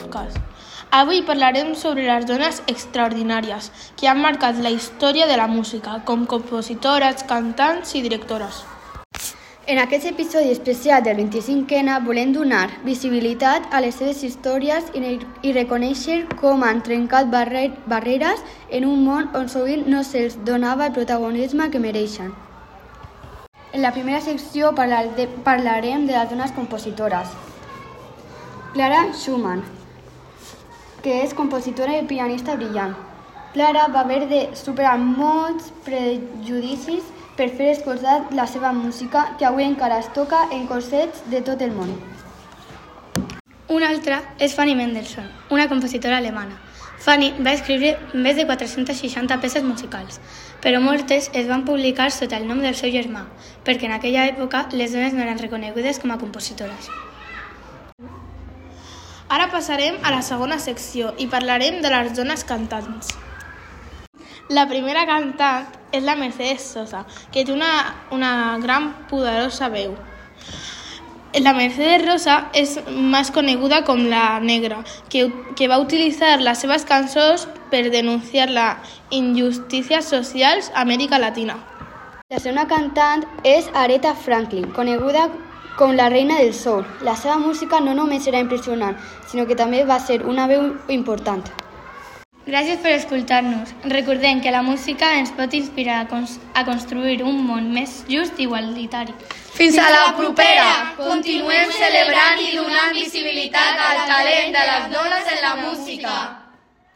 podcast. Avui parlarem sobre les dones extraordinàries que han marcat la història de la música, com compositores, cantants i directores. En aquest episodi especial del 25N volem donar visibilitat a les seves històries i reconèixer com han trencat barreres en un món on sovint no se'ls donava el protagonisme que mereixen. En la primera secció parlarem de les dones compositores. Clara Schumann, que és compositora i pianista brillant. Clara va haver de superar molts prejudicis per fer escoltar la seva música, que avui encara es toca en concerts de tot el món. Una altra és Fanny Mendelssohn, una compositora alemana. Fanny va escriure més de 460 peces musicals, però moltes es van publicar sota el nom del seu germà, perquè en aquella època les dones no eren reconegudes com a compositores. Ara passarem a la segona secció i parlarem de les dones cantants. La primera cantant és la Mercedes Sosa, que té una gran poderosa veu. La Mercedes Rosa és més coneguda com la Negra, que va utilitzar les seves cançons per denunciar les injustícies socials a Amèrica Latina. La segona cantant és Aretha Franklin, coneguda com la reina del soul. La seva música no només era impressionant, sinó que també va ser una veu important. Gràcies per escoltar-nos. Recordem que la música ens pot inspirar a construir un món més just i igualitari. Fins a la propera! Continuem celebrant i donant visibilitat al talent de les dones en la música.